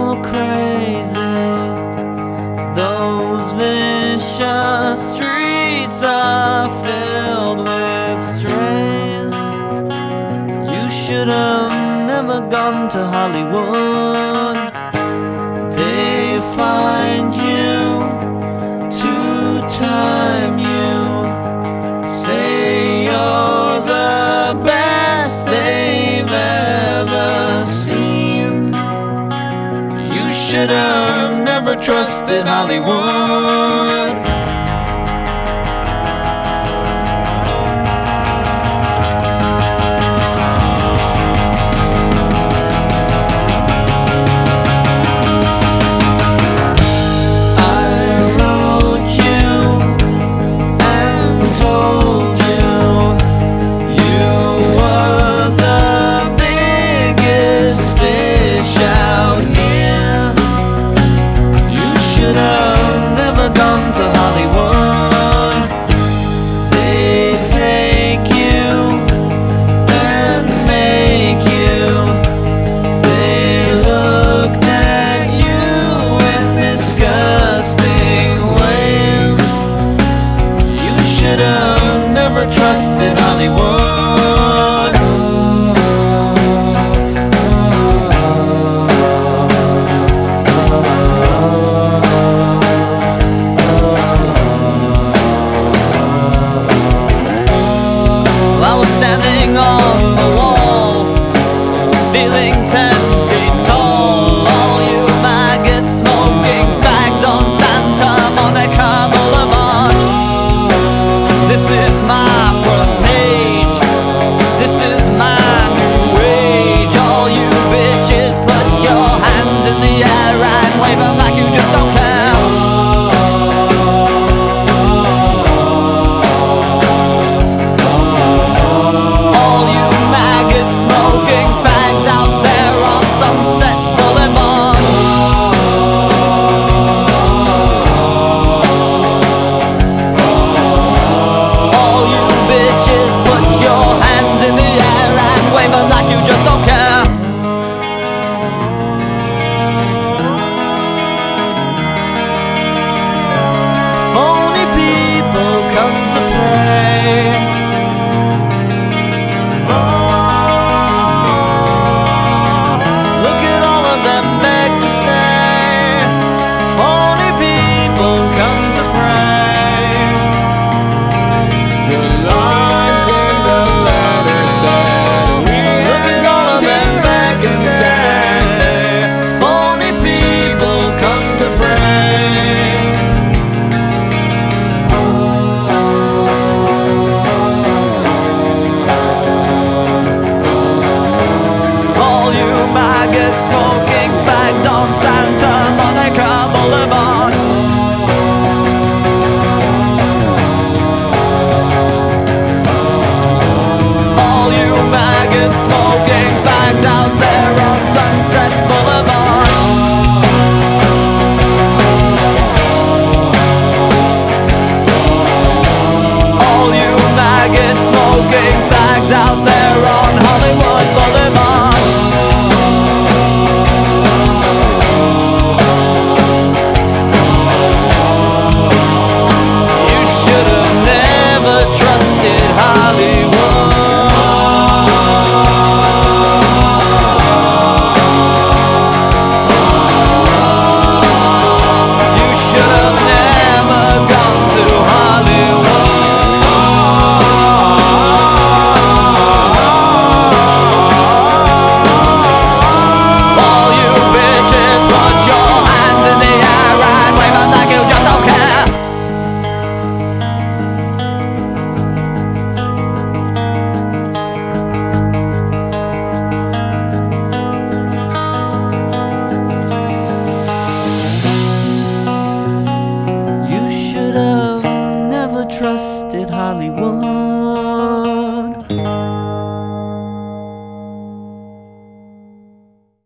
all crazy. Those vicious streets are filled with strays. You should have never gone to Hollywood. They find you to time you, say you're the best they've ever seen. You should have never trusted Hollywood. Trusted Hollywood. Well, I was standing on the wall, feeling 10 feet tall. All you maggots smoking fags on Santa Monica Boulevard. This is my smoking fags on Santa Monica Boulevard. All you maggots smoking fags out there on Sunset Boulevard. All you maggots smoking fags out there on Hollywood Boulevard. Trusted Hollywood.